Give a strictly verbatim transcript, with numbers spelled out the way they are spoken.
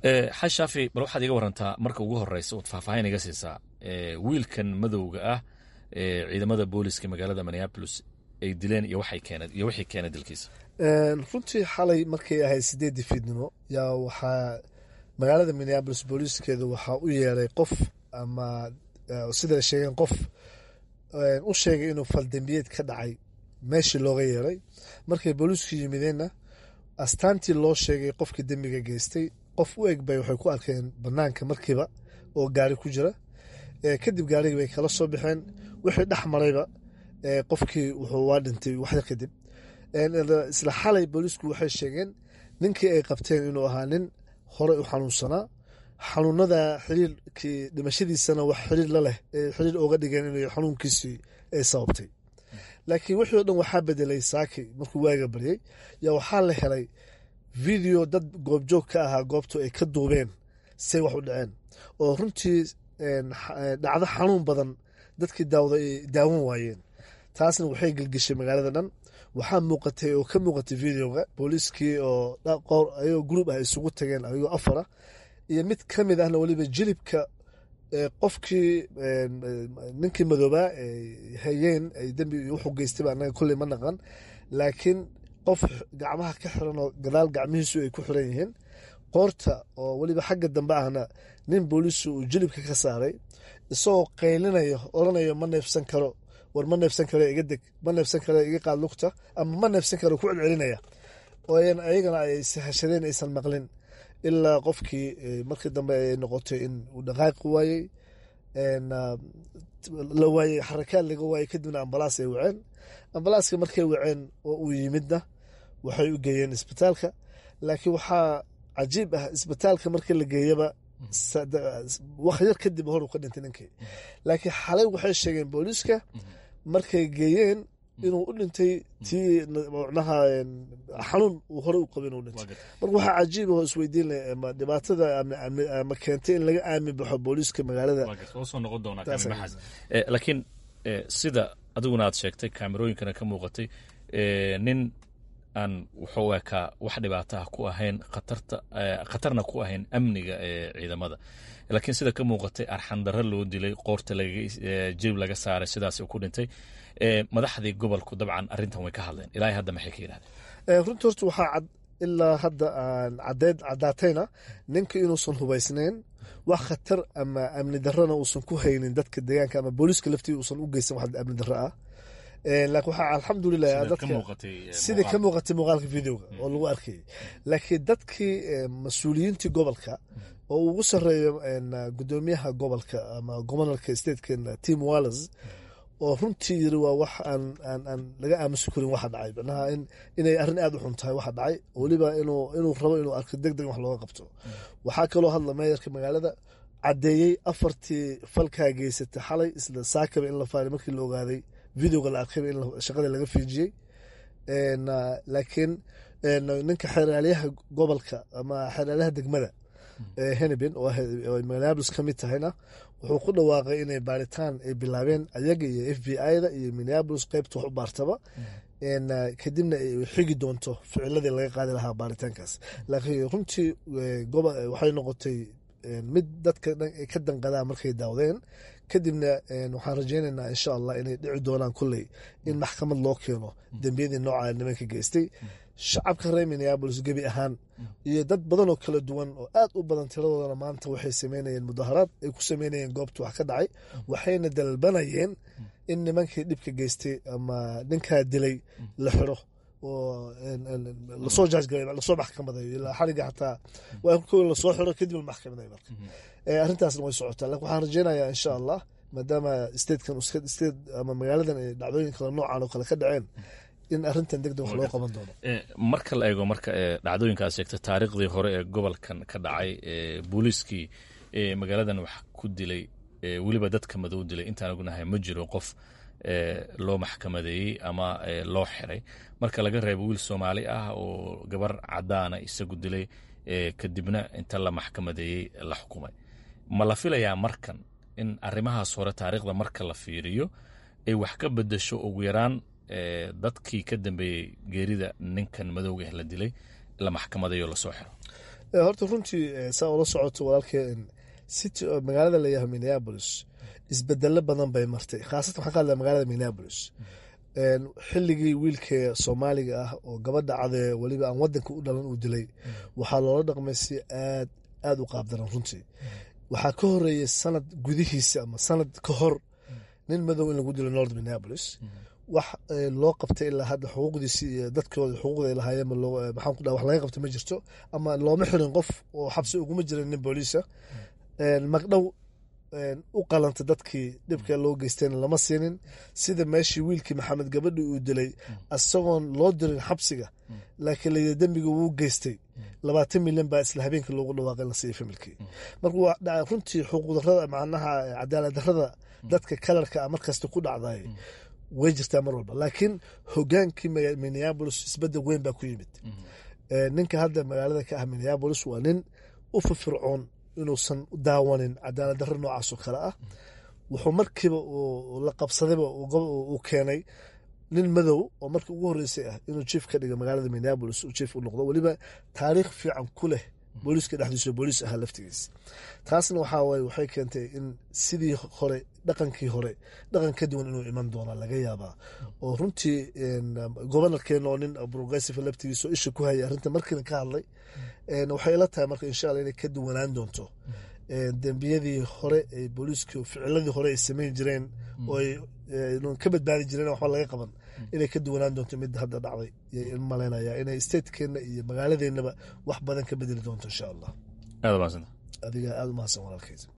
xashaafi bal waxaad iga warantaa marka ugu horeysa ood faahfaahin iga siisaa wiilkan madowga ah ee ciidamada booliska magaalada Minneapolis ay dileen iyo waxay keenay iyo wixii keenay dilkiisa. runtii xalay markay ahayd sideedii fiidnimo yaa waxaa magaalada Minneapolis booliiskeedu waxaa u yeeray qof ama sida sheegeen qof u sheegay inuu faldambiyeed ka dhacay meeshii looga yeeray markay booliisku yimideenna astaantii loo sheegay qofkii dembiga geystay qof u eg bay waxay ku arkeen banaanka markiiba oo gaari ku jira kadib gaarigii bay kala soo baxeen wixii dhex marayba qofkii wuxuu waa dhintay waxda kadib isla xalay booliisku waxay sheegeen ninkii ay qabteen inuu ahaa nin hore u xanuunsanaa xanuunada xiriirkii dhimashadiisana wax xiriir la leh xiriir ooga dhigeen inay xanuunkiisii ay sababtay laakiin wixii oo dhan waxaa bedelay saaki markuu waaga baryay yaa waxaa la helay video dad goobjoog ka ahaa goobtu ay ka duubeen say wax u dhaceen oo runtii dhacdo xanuun badan dadkii daawada ay daawan waayeen taasna waxay gelgeshay magaalada dhan waxaa muuqatay oo ka muuqatay videoga booliiskii oo qowr ayagoo group ah isugu tageen ayagoo afara iyo mid ka mid ahna weliba jilibka qofkii ninkii madoobaa ay hayeen ay dembi wuxuu geystay baa annaga kolley ma naqan laakiin qof gacmaha ka xiran oo gadaal gacmihiisu ay ku xiran yihiin qoorta oo weliba xagga dambe ahna nin booliisu uu jilibka ka saaray isagoo qaylinayo oranayo ma neefsan karo war ma neefsan karo iga deg ma neefsan karo iga qaad lugta ama ma neefsan karo ku celcelinaya oo ayagana ay sahashadeen aysan maqlin ilaa qofkii markii dambe ay noqotay in uu dhaqaaqi waayey la waayey xarakaad laga waayey kadibna ambalaas ay waceen ambalaaska markay waceen oo uu yimidna waxay u geeyeen isbitaalka laakiin waxaa cajiib ah isbitaalka markii la geeyaba wax yar kadib hor uu ka dhintay ninkii laakiin xalay waxay sheegeen booliiska markay geeyeen inuu u dhintay tii macnaha xanuun uu hore u qabay inuu dhintay marka waxaa cajiib ah oo isweydiin leh ama dhibaatada ama keentay in laga aamin baxo booliiska magaalada soo noqon doonaa kamimaxaas laakiin sida adiguna aad sheegtay kaamirooyinkana ka muuqatay nin aan wuxuu ekaa wax dhibaato ah ku ahayn khatarta khatarna ku ahayn amniga ee ciidamada laakiin sida ka muuqatay arxandarro loo dilay qoorta laga jib laga saaray sidaas uu ku dhintay madaxdii gobolku dabcan arrintan way ka hadleen ilaa hadda maxay ka yiraahdeen runtii horta waxaa cad ilaa hadda aan cadeed cadaatayna ninka inuusan hubaysnayn wax khatar ama amni darrona uusan ku haynin dadka deegaanka ama booliiska laftii uusan u geysan wax amni darro ah laakiin waxaa alxamdulilah dadka sidii ka muuqatay muuqaalka videoga oo lagu arkayay laakiin dadkii mas-uuliyiintii gobolka oo ugu sarreeyo gudoomiyaha gobolka ama gobanarka statekeena Tim Walz oo runtii yiri waa wax aan aan aan laga aamusi karin waxa dhacay macnaha in inay arrin aad u xun tahay waxa dhacay waliba inuu inuu rabo inuu arko degdeg wax looga qabto waxaa kaloo hadla mayorka magaalada cadeeyay afartii falkaa geysatay xalay isla saakaba in la faaray markii la ogaaday videoga la arkay in shaqada laga fiijiyay een laakiin ninka xeeraalyaha gobolka ama xeeraalyaha degmada ee Hennepin oo Minneapolis ka mid tahayna wuxuu ku dhawaaqay inay baaritaan ay bilaabeen ayaga iyo F B I-da iyo Minneapolis qaybta wax u baartaba een kadibna ay xigi doonto ficiladii laga qaadi lahaa baaritaankaas laakiin runtii gobol waxay noqotay mid dadka ka danqadaa markay daawdeen kadibna waxaan rajaynaynaa insha Allah inay dhici doonaan kulley in maxkamad loo keeno dambiyadii nooca nimanka geystay shacabka reer Minneapolis gabi ahaan iyo dad badan oo kala duwan oo aad u badan tiradooda maanta waxay sameynayeen mudaharaad ay ku sameynayeen goobta wax ka dhacay waxayna dalbanayeen in nimankii dhibka geystay ama ninkaa dilay la xiro oo lasoo jaajgareeyo lasoo maxkamadeeyo ilaa xariga xataa waa kooda lasoo xiro kadib la maxkamadeeyo marka arrintaasna way socotaa laakiin waxaan rajaynayaa insha Allah maadaama statekan state ama magaaladan ay dhacdooyin kala noocan oo kale ka dhaceen in arrintan degdeg wax loo qaban doono marka la eego marka dhacdooyinkaas sheegtay taariikhdii hore ee gobolkan ka dhacay booliiskii magaaladan wax ku dilay weliba dadka madow dilay intaan ognahay ma jiro qof loo maxkamadeeyey ama loo xiray marka laga reebo wiil Soomaali ah oo gabar cadaana isagu dilay kadibna inta la maxkamadeeyey la xukumay ma la filayaa markan in arrimahaas hore taariikhda marka la fiiriyo ay wax ka bedesho ugu yaraan dadkii ka dambeeyey geerida ninkan madowga la dilay la maxkamadeeyo la soo xiro horta runtii saa ula socoto walaalkee city magaalada la yahay Minneapolis isbedelo badan bay martay khaasatan waxaan ka hadlaa magaalada Minneapolis xilligii wiilkee Soomaaliga ah oo gabadha cade waliba aan wadanka u dhalan u dilay waxaa loola dhaqmay si aad aad u qaabdaran runtii waxaa ka horeeyay sanad gudihiisa ama sanad ka hor nin madow in lagu dilo North Minneapolis wax loo qabtay ilaa hadda xuquuqdiisa iyo dadkooda xuquuqda ay lahaayeen maxaan ku dhahay wax laga qabtay ma jirto ama looma xirin qof oo xabsi uguma jirin nin booliisa magdhow u qalanta dadkii dhibka loo geysteen lama siinin sida meeshii wiilkii Maxamed gabadhi uu dilay asagoon loo dirin xabsiga laakiin la dambiga uu geystay labaatan milyan baa isla habeenkii loogu dhawaaqay la siiyay familkii marka waa dhacay runtii xuquuqdarrada macnaha cadaalad darrada dadka kalarka markasta ku dhacday way jirtaa mar walba laakiin hogaankii Minneapolis isbedel weyn baa ku yimid ninka hadda magaalada ka ah Minneapolis waa nin u firfircoon inuusan daawanin cadaalad darro noocaas oo kale ah wuxuu markiiba la qabsadayba uu keenay nin madow oo markii ugu horeysay ah inuu chief ka dhigo magaalada Minneapolis uu chief u noqdo waliba taariikh fiican ku leh booliska dhexdiisa booliis ahaa laftigiisa taasna waxaa waaye waxay keentay in sidii hore dhaqankii hore dhaqan ka duwan inuu iman doono laga yaabaa oo runtii gobornarkeena oo nin progressive laftigiisa oo isha ku hayay arrinta markiina ka hadlay waxay ila tahay marka insha Allah inay ka duwanaan doonto dembiyadii hore ee booliisku ficiladii hore ay sameyn jireen oo ay ka badbaadi jireen waxba laga qaban inay ka duwanaan doonto mid hadda dhacday in maleynaya inay statekeena iyo magaaladeennaba wax badan ka bedeli doonto insha Allah aad u mahadsan adiga aad u mahadsan walaalkayga